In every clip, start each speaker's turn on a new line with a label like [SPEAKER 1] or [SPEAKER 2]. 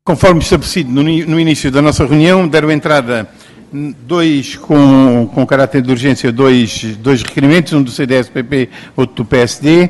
[SPEAKER 1] Conforme estabelecido no início da nossa reunião, deram entrada dois com caráter de urgência, dois requerimentos, um do CDS-PP, outro do PSD.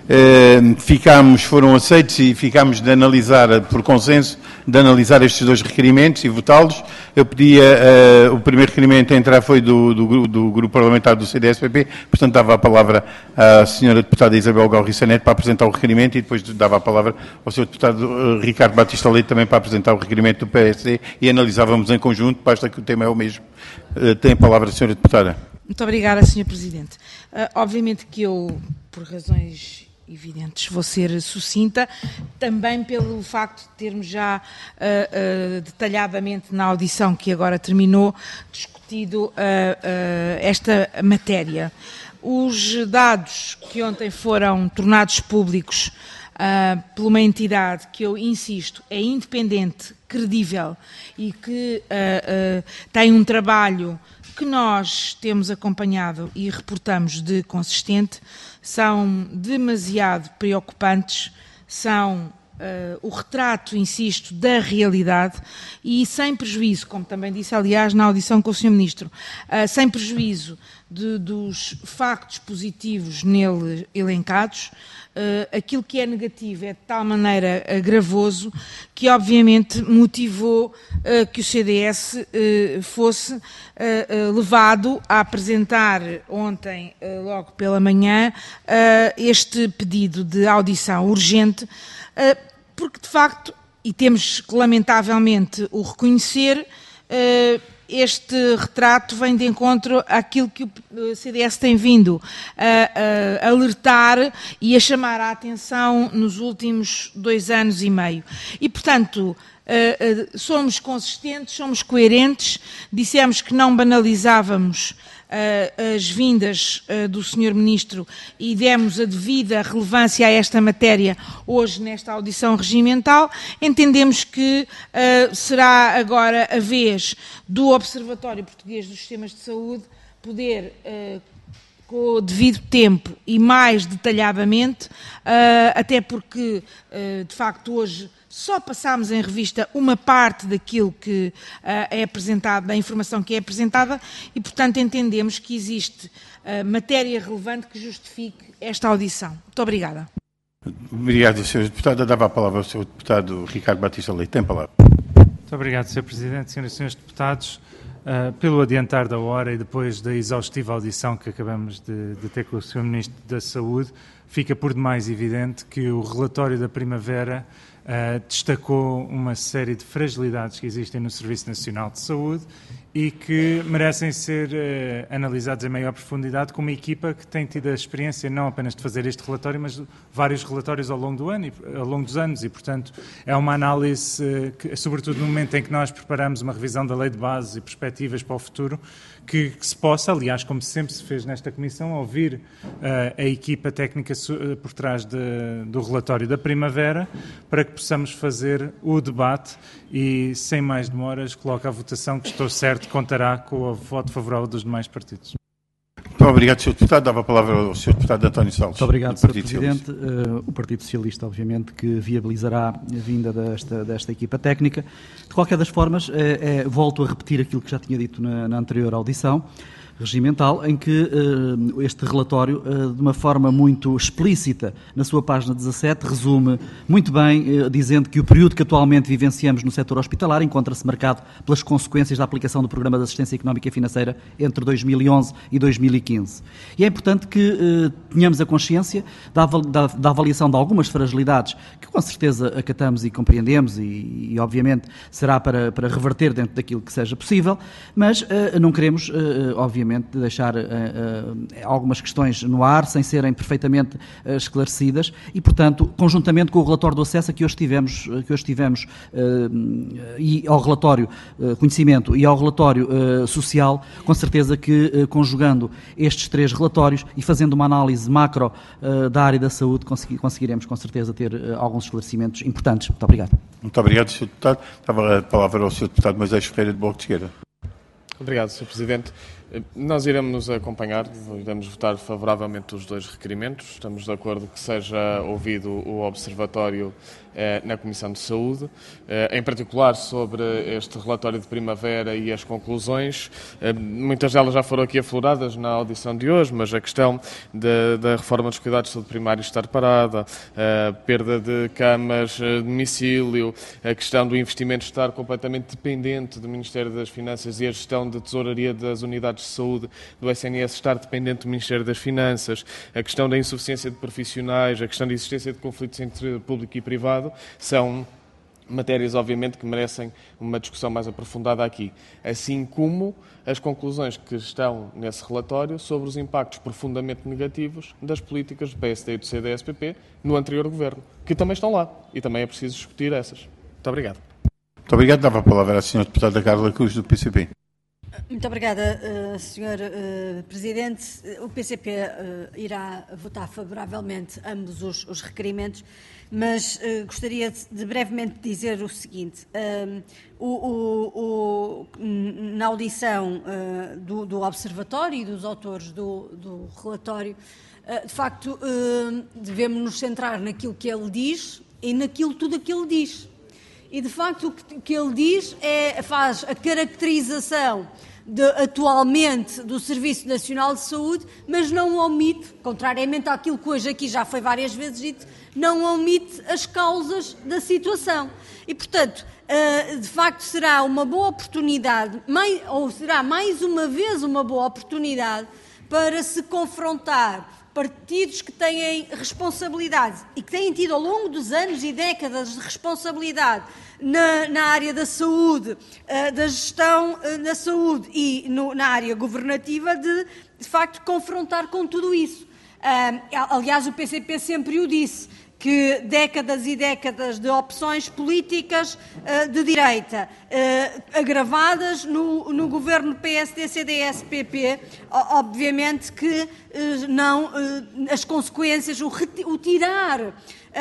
[SPEAKER 1] Foram aceitos e ficámos de analisar, por consenso, de analisar estes dois requerimentos e votá-los. Eu pedia, o primeiro requerimento a entrar foi do Grupo Parlamentar do CDS-PP, portanto dava a palavra à senhora deputada Isabel Galriça Neto para apresentar o requerimento e depois dava a palavra ao senhor deputado Ricardo Batista Leite também para apresentar o requerimento do PSD e analisávamos em conjunto, basta que o tema é o mesmo. Tem a palavra a senhora deputada.
[SPEAKER 2] Muito obrigada, Sr. Presidente. Obviamente que eu, por razões evidentes, vou ser sucinta, também pelo facto de termos já detalhadamente na audição que agora terminou, discutido esta matéria. Os dados que ontem foram tornados públicos por uma entidade que eu insisto é independente, credível e que tem um trabalho que nós temos acompanhado e reportamos de consistente, são demasiado preocupantes, são o retrato, insisto, da realidade e sem prejuízo, como também disse, aliás, na audição com o Sr. Ministro, sem prejuízo dos factos positivos nele elencados, aquilo que é negativo é de tal maneira gravoso que obviamente motivou que o CDS fosse levado a apresentar ontem, logo pela manhã, este pedido de audição urgente, porque de facto, e temos que lamentavelmente o reconhecer, este retrato vem de encontro àquilo que o CDS tem vindo a alertar e a chamar a atenção nos últimos 2 anos e meio. E, portanto, somos consistentes, somos coerentes, dissemos que não banalizávamos as vindas do Sr. Ministro e demos a devida relevância a esta matéria hoje nesta audição regimental. Entendemos que será agora a vez do Observatório Português dos Sistemas de Saúde poder, com o devido tempo e mais detalhadamente, até porque, de facto, hoje só passámos em revista uma parte daquilo que é apresentado, da informação que é apresentada e, portanto, entendemos que existe matéria relevante que justifique esta audição. Muito obrigada.
[SPEAKER 1] Obrigado, Sr. Deputado. Dava a palavra ao Sr. Deputado Ricardo Batista Leite. Tem a palavra.
[SPEAKER 3] Muito obrigado, Sr. Presidente, Sras. e Srs. Deputados. Pelo adiantar da hora e depois da exaustiva audição que acabamos de ter com o Sr. Ministro da Saúde, fica por demais evidente que o relatório da Primavera destacou uma série de fragilidades que existem no Serviço Nacional de Saúde e que merecem ser analisados em maior profundidade com uma equipa que tem tido a experiência não apenas de fazer este relatório, mas vários relatórios ao longo dos anos e, portanto, é uma análise que, sobretudo no momento em que nós preparamos uma revisão da Lei de Bases e perspectivas para o futuro, que se possa, aliás, como sempre se fez nesta Comissão, ouvir a equipa técnica por trás do relatório da Primavera para que possamos fazer o debate e, sem mais demoras, coloco à votação que estou certo contará com o voto favorável dos demais partidos.
[SPEAKER 1] Muito obrigado, Sr. Deputado. Dava a palavra ao Sr. Deputado António Salles.
[SPEAKER 4] Muito obrigado, Sr. Presidente. O Partido Socialista, obviamente, que viabilizará a vinda desta equipa técnica. De qualquer das formas, volto a repetir aquilo que já tinha dito na anterior audição regimental, em que este relatório, de uma forma muito explícita, na sua página 17, resume muito bem, dizendo que o período que atualmente vivenciamos no setor hospitalar encontra-se marcado pelas consequências da aplicação do Programa de Assistência Económica e Financeira entre 2011 e 2015. E é importante que tenhamos a consciência da avaliação de algumas fragilidades que com certeza acatamos e compreendemos e obviamente será para reverter dentro daquilo que seja possível, mas não queremos, obviamente, de deixar algumas questões no ar sem serem perfeitamente esclarecidas e, portanto, conjuntamente com o relatório do acesso que hoje tivemos e ao relatório conhecimento e ao relatório social, com certeza que conjugando estes 3 relatórios e fazendo uma análise macro da área da saúde conseguiremos com certeza ter alguns esclarecimentos importantes. Muito obrigado.
[SPEAKER 1] Muito obrigado, Sr. Deputado. Dava a palavra ao Sr. Deputado Moisés Ferreira de Bloco de Esquerda.
[SPEAKER 5] Obrigado, Sr. Presidente. Nós iremos nos acompanhar, iremos votar favoravelmente os 2 requerimentos. Estamos de acordo que seja ouvido o Observatório na Comissão de Saúde, em particular sobre este relatório de primavera e as conclusões. Muitas delas já foram aqui afloradas na audição de hoje, mas a questão da reforma dos cuidados de saúde primários estar parada, a perda de camas de domicílio, a questão do investimento estar completamente dependente do Ministério das Finanças e a gestão de tesouraria das unidades de saúde do SNS estar dependente do Ministério das Finanças, a questão da insuficiência de profissionais, a questão da existência de conflitos entre público e privado, são matérias, obviamente, que merecem uma discussão mais aprofundada aqui, assim como as conclusões que estão nesse relatório sobre os impactos profundamente negativos das políticas do PSD e do CDS-PP no anterior governo, que também estão lá e também é preciso discutir essas. Muito obrigado.
[SPEAKER 1] Muito obrigado. Dava a palavra à Sra. Deputada Carla Cruz, do PCP.
[SPEAKER 6] Muito obrigada, Sr. Presidente. O PCP irá votar favoravelmente ambos os requerimentos, mas gostaria de brevemente dizer o seguinte. Na audição do Observatório e dos autores do relatório, de facto, devemos nos centrar naquilo que ele diz e tudo aquilo que ele diz. E, de facto, o que ele diz faz a caracterização atualmente do Serviço Nacional de Saúde, mas não omite, contrariamente àquilo que hoje aqui já foi várias vezes dito, não omite as causas da situação. E, portanto, de facto será uma boa oportunidade, ou será mais uma vez uma boa oportunidade para se confrontar partidos que têm responsabilidade e que têm tido ao longo dos anos e décadas de responsabilidade na área da saúde, da gestão da saúde e na área governativa, de facto confrontar com tudo isso. Aliás, o PCP sempre o disse, que décadas e décadas de opções políticas de direita, agravadas no governo PSD-CDS-PP, obviamente que as consequências, o tirar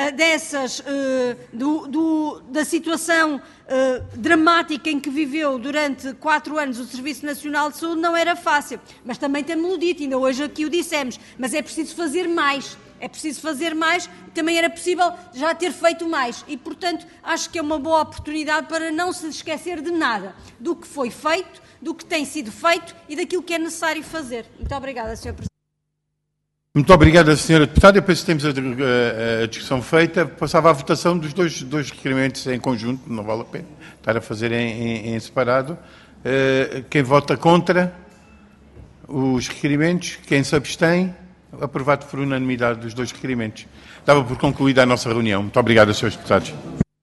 [SPEAKER 6] da situação dramática em que viveu durante 4 anos o Serviço Nacional de Saúde não era fácil. Mas também temos-lo dito, ainda hoje aqui o dissemos, mas é preciso fazer mais. É preciso fazer mais, também era possível já ter feito mais e, portanto, acho que é uma boa oportunidade para não se esquecer de nada, do que foi feito, do que tem sido feito e daquilo que é necessário fazer. Muito obrigada, Sr. Presidente.
[SPEAKER 1] Muito obrigado, Sra. Deputada. Depois temos a discussão feita. Passava à votação dos dois requerimentos em conjunto, não vale a pena estar a fazer em separado. Quem vota contra os requerimentos, quem se abstém, aprovado por unanimidade dos 2 requerimentos. Dava por concluída a nossa reunião. Muito obrigado, Srs. Deputados.